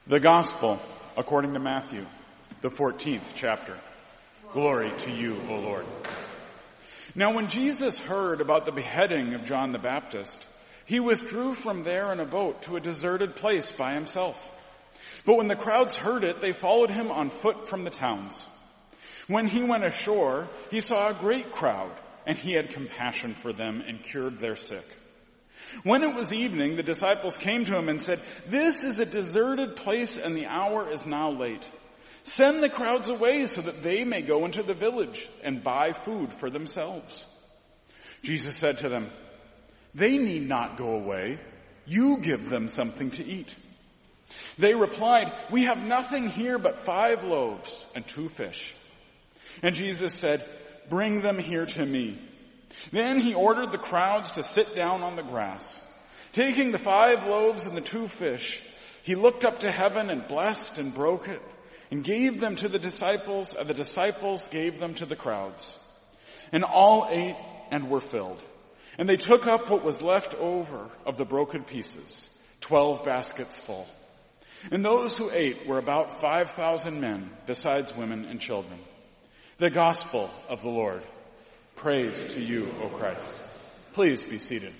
The Gospel according to Matthew, the 14th chapter. Glory to you, O Lord. Now when Jesus heard about the beheading of John the Baptist, he withdrew from there in a boat to a deserted place by himself. But when the crowds heard it, they followed him on foot from the towns. When he went ashore, he saw a great crowd, and he had compassion for them and cured their sick. When it was evening, the disciples came to him and said, "This is a deserted place and the hour is now late. Send the crowds away so that they may go into the village and buy food for themselves." Jesus said to them, "They need not go away. You give them something to eat." They replied, "We have nothing here but 5 loaves and 2 fish. And Jesus said, "Bring them here to me." Then he ordered the crowds to sit down on the grass. Taking the 5 loaves and the 2 fish, he looked up to heaven and blessed and broke it and gave them to the disciples, and the disciples gave them to the crowds. And all ate and were filled. And they took up what was left over of the broken pieces, 12 baskets full. And those who ate were about 5,000 men, besides women and children. The Gospel of the Lord. Praise to you, O Christ. Please be seated.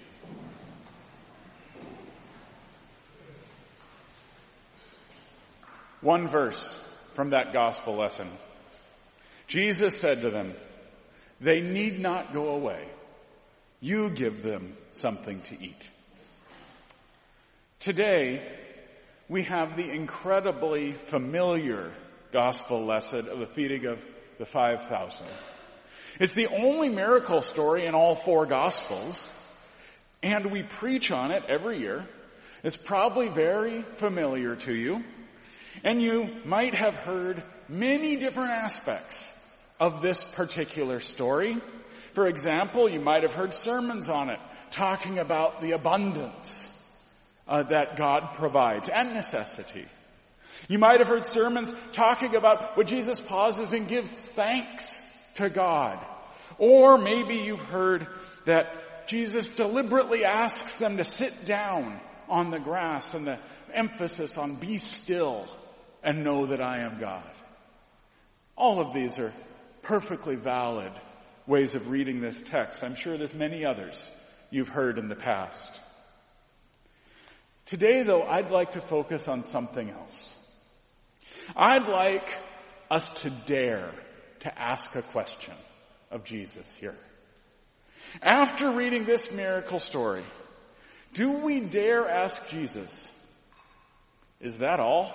One verse from that gospel lesson. Jesus said to them, "They need not go away. You give them something to eat." Today, we have the incredibly familiar gospel lesson of the feeding of the 5,000. It's the only miracle story in all 4 Gospels, and we preach on it every year. It's probably very familiar to you, and you might have heard many different aspects of this particular story. For example, you might have heard sermons on it talking about the abundance that God provides and necessity. You might have heard sermons talking about what Jesus pauses and gives thanks to God. Or maybe you've heard that Jesus deliberately asks them to sit down on the grass and the emphasis on be still and know that I am God. All of these are perfectly valid ways of reading this text. I'm sure there's many others you've heard in the past. Today, though, I'd like to focus on something else. I'd like us to dare to ask a question of Jesus here. After reading this miracle story, do we dare ask Jesus, "Is that all?"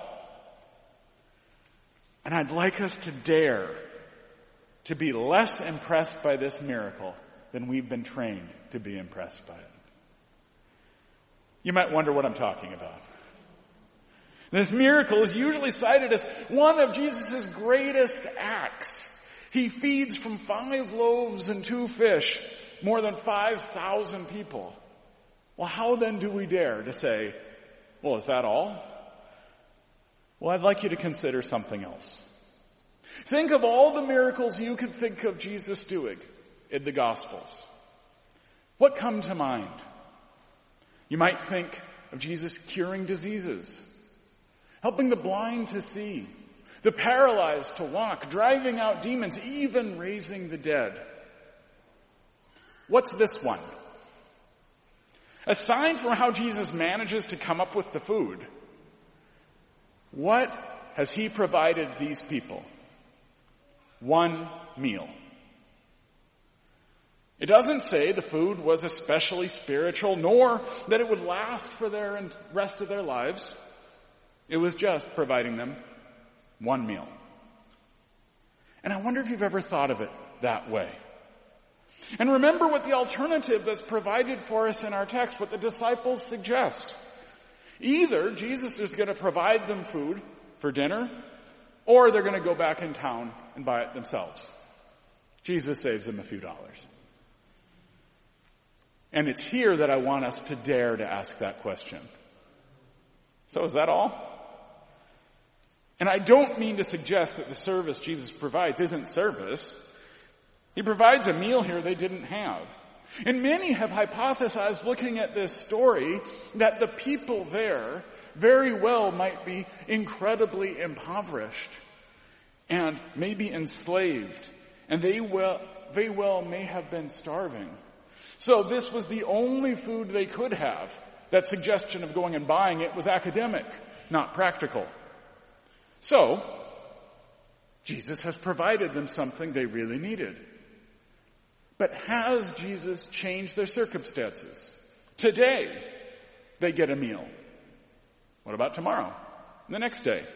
And I'd like us to dare to be less impressed by this miracle than we've been trained to be impressed by it. You might wonder what I'm talking about. This miracle is usually cited as one of Jesus' greatest acts. He feeds from 5 loaves and 2 fish, more than 5,000 people. Well, how then do we dare to say, "Well, is that all?" Well, I'd like you to consider something else. Think of all the miracles you could think of Jesus doing in the Gospels. What come to mind? You might think of Jesus curing diseases, helping the blind to see, the paralyzed to walk, driving out demons, even raising the dead. What's this one? Aside from how Jesus manages to come up with the food, what has he provided these people? 1 meal. It doesn't say the food was especially spiritual, nor that it would last for the rest of their lives. It was just providing them 1 meal. And I wonder if you've ever thought of it that way. And remember what the alternative that's provided for us in our text, what the disciples suggest. Either Jesus is going to provide them food for dinner, or they're going to go back in town and buy it themselves. Jesus saves them a few dollars. And it's here that I want us to dare to ask that question. So is that all? And I don't mean to suggest that the service Jesus provides isn't service. He provides a meal here they didn't have. And many have hypothesized, looking at this story, that the people there very well might be incredibly impoverished and maybe enslaved, and they well may have been starving. So this was the only food they could have. That suggestion of going and buying it was academic, not practical. So, Jesus has provided them something they really needed. But has Jesus changed their circumstances? Today, they get a meal. What about tomorrow? The next day?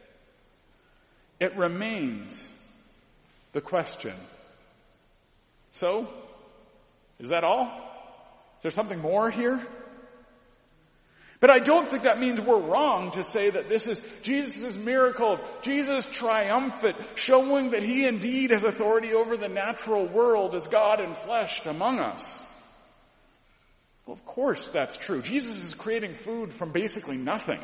It remains the question. So, is that all? Is there something more here? But I don't think that means we're wrong to say that this is Jesus' miracle, Jesus triumphant, showing that he indeed has authority over the natural world as God enfleshed among us. Well, of course that's true. Jesus is creating food from basically nothing.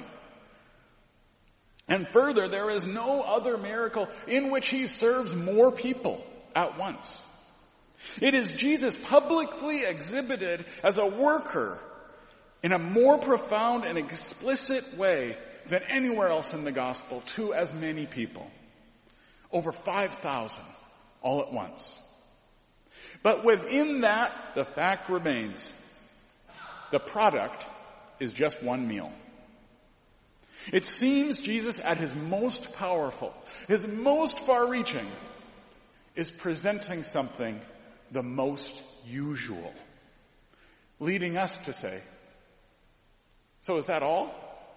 And further, there is no other miracle in which he serves more people at once. It is Jesus publicly exhibited as a worker in a more profound and explicit way than anywhere else in the gospel to as many people. Over 5,000 all at once. But within that, the fact remains, the product is just one meal. It seems Jesus at his most powerful, his most far-reaching, is presenting something the most usual, leading us to say, so is that all?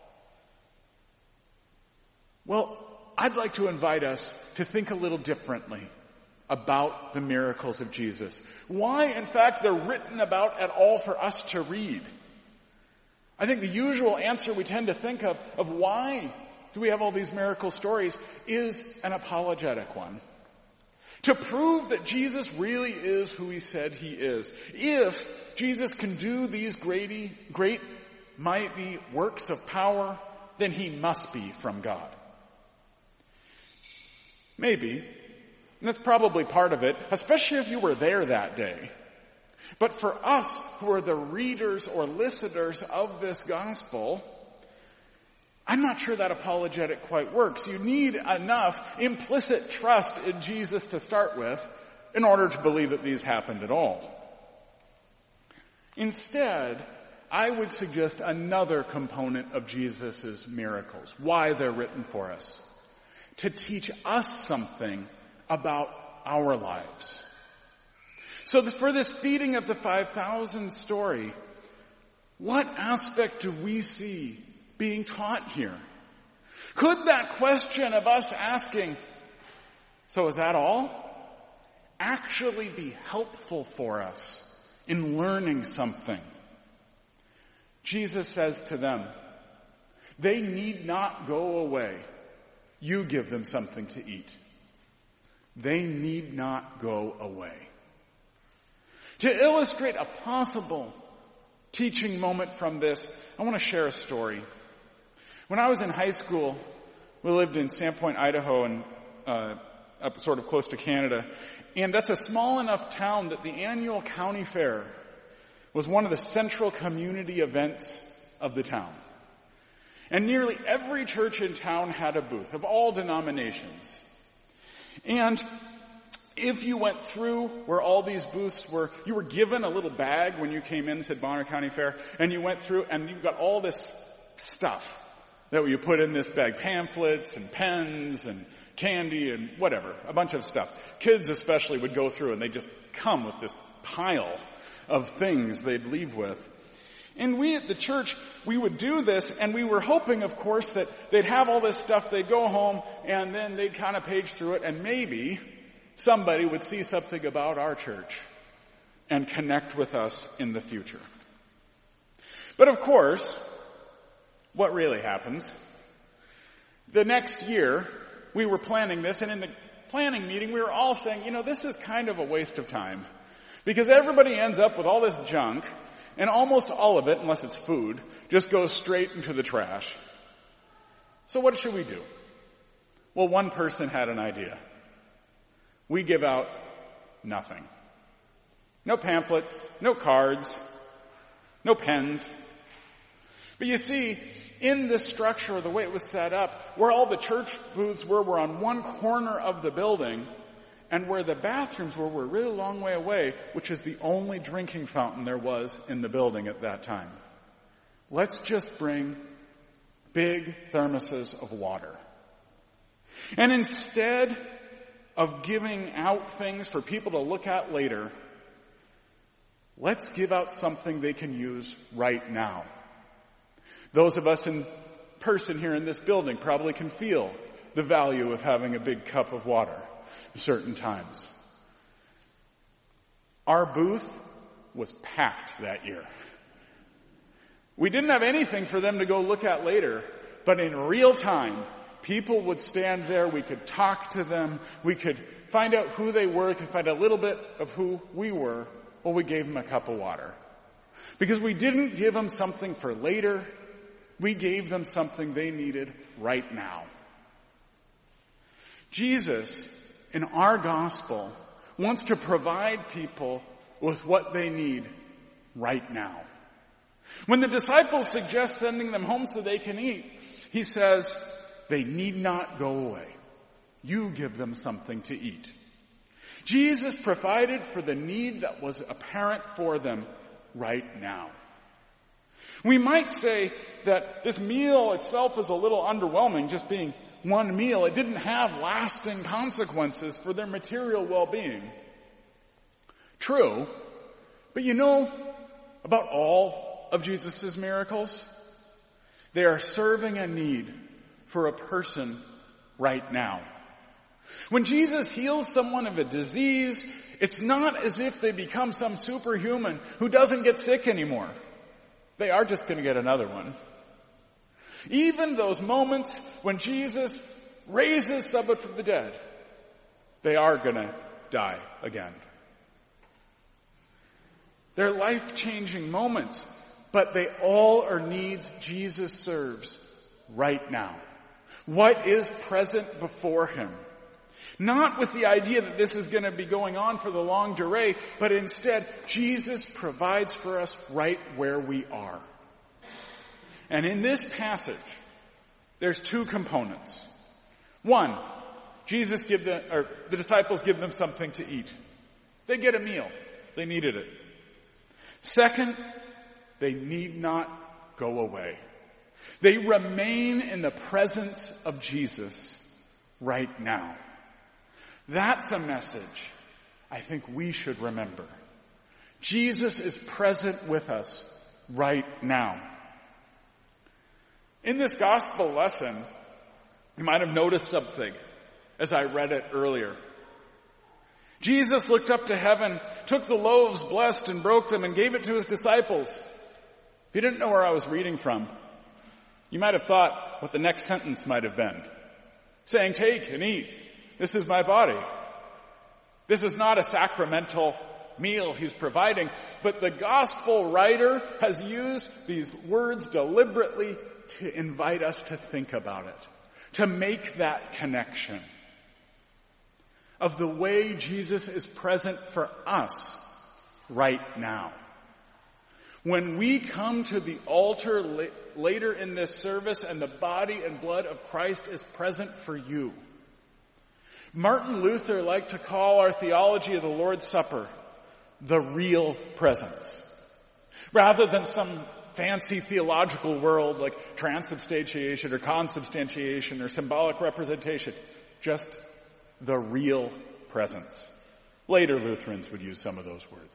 Well, I'd like to invite us to think a little differently about the miracles of Jesus. Why, in fact, they're written about at all for us to read. I think the usual answer we tend to think of why do we have all these miracle stories is an apologetic one. To prove that Jesus really is who he said he is. If Jesus can do these great mighty works of power, then he must be from God. Maybe, and that's probably part of it, especially if you were there that day. But for us who are the readers or listeners of this gospel, I'm not sure that apologetic quite works. You need enough implicit trust in Jesus to start with in order to believe that these happened at all. Instead, I would suggest another component of Jesus' miracles, why they're written for us, to teach us something about our lives. So for this feeding of the 5,000 story, what aspect do we see being taught here? Could that question of us asking, so is that all, actually be helpful for us in learning something? Jesus says to them, they need not go away. You give them something to eat. They need not go away. To illustrate a possible teaching moment from this, I want to share a story. When I was in high school, we lived in Sandpoint, Idaho, and up sort of close to Canada. And that's a small enough town that the annual county fair was one of the central community events of the town. And nearly every church in town had a booth of all denominations. And if you went through where all these booths were, you were given a little bag when you came in, said Bonner County Fair, and you went through and you got all this stuff that you put in this bag, pamphlets and pens and candy and whatever, a bunch of stuff. Kids especially would go through and they'd just come with this pile of things they'd leave with. And we at the church, we would do this, and we were hoping, of course, that they'd have all this stuff, they'd go home, and then they'd kind of page through it, and maybe somebody would see something about our church and connect with us in the future. But of course, what really happens? The next year, we were planning this, and in the planning meeting, we were all saying, this is kind of a waste of time. Because everybody ends up with all this junk, and almost all of it, unless it's food, just goes straight into the trash. So what should we do? Well, one person had an idea. We give out nothing. No pamphlets, no cards, no pens. But you see, in this structure, the way it was set up, where all the church booths were on one corner of the building, and where the bathrooms were a really long way away, which is the only drinking fountain there was in the building at that time. Let's just bring big thermoses of water. And instead of giving out things for people to look at later, let's give out something they can use right now. Those of us in person here in this building probably can feel the value of having a big cup of water at certain times. Our booth was packed that year. We didn't have anything for them to go look at later, but in real time, people would stand there, we could talk to them, we could find out who they were, we could find a little bit of who we were, while we gave them a cup of water. Because we didn't give them something for later, we gave them something they needed right now. Jesus, in our gospel, wants to provide people with what they need right now. When the disciples suggest sending them home so they can eat, he says, they need not go away. You give them something to eat. Jesus provided for the need that was apparent for them right now. We might say that this meal itself is a little underwhelming, just being one meal. It didn't have lasting consequences for their material well-being. True, but you know about all of Jesus' miracles? They are serving a need for a person right now. When Jesus heals someone of a disease, it's not as if they become some superhuman who doesn't get sick anymore. They are just going to get another one. Even those moments when Jesus raises someone from the dead, they are going to die again. They're life-changing moments, but they all are needs Jesus serves right now. What is present before him? Not with the idea that this is going to be going on for the longue durée, but instead, Jesus provides for us right where we are. And in this passage, there's two components. One, the disciples give them something to eat. They get a meal. They needed it. Second, they need not go away. They remain in the presence of Jesus right now. That's a message I think we should remember. Jesus is present with us right now. In this gospel lesson, you might have noticed something as I read it earlier. Jesus looked up to heaven, took the loaves, blessed and broke them, and gave it to his disciples. If you didn't know where I was reading from, you might have thought what the next sentence might have been. Saying, take and eat. This is my body. This is not a sacramental meal he's providing, but the gospel writer has used these words deliberately to invite us to think about it, to make that connection of the way Jesus is present for us right now. When we come to the altar later in this service and the body and blood of Christ is present for you, Martin Luther liked to call our theology of the Lord's Supper the real presence. Rather than some fancy theological world like transubstantiation or consubstantiation or symbolic representation, just the real presence. Later Lutherans would use some of those words.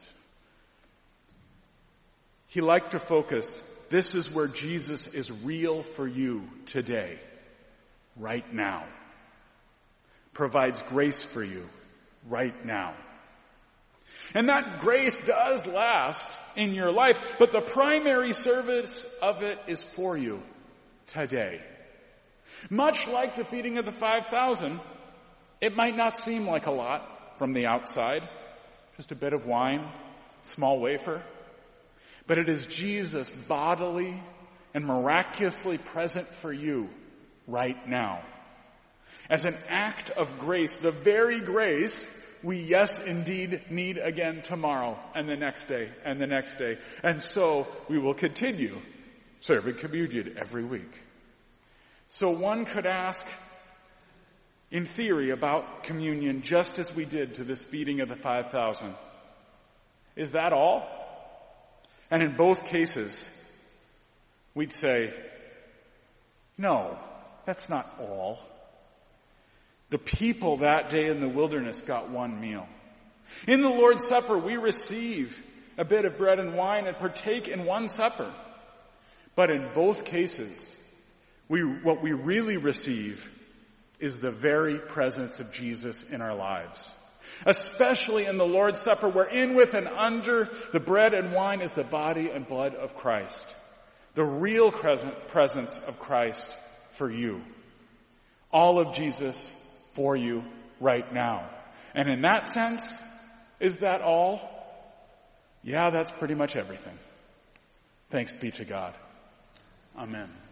He liked to focus, this is where Jesus is real for you today, right now. Provides grace for you right now. And that grace does last in your life, but the primary service of it is for you today. Much like the feeding of the 5,000, it might not seem like a lot from the outside, just a bit of wine, small wafer, but it is Jesus bodily and miraculously present for you right now. As an act of grace, the very grace we yes indeed need again tomorrow and the next day and the next day. And so we will continue serving communion every week. So one could ask, in theory, about communion just as we did to this feeding of the 5,000. Is that all? And in both cases, we'd say, no, that's not all. The people that day in the wilderness got one meal. In the Lord's Supper, we receive a bit of bread and wine and partake in one supper. But in both cases, what we really receive is the very presence of Jesus in our lives. Especially in the Lord's Supper, where in, with, and under the bread and wine is the body and blood of Christ. The real presence of Christ for you. All of Jesus for you right now. And in that sense, is that all? Yeah, that's pretty much everything. Thanks be to God. Amen.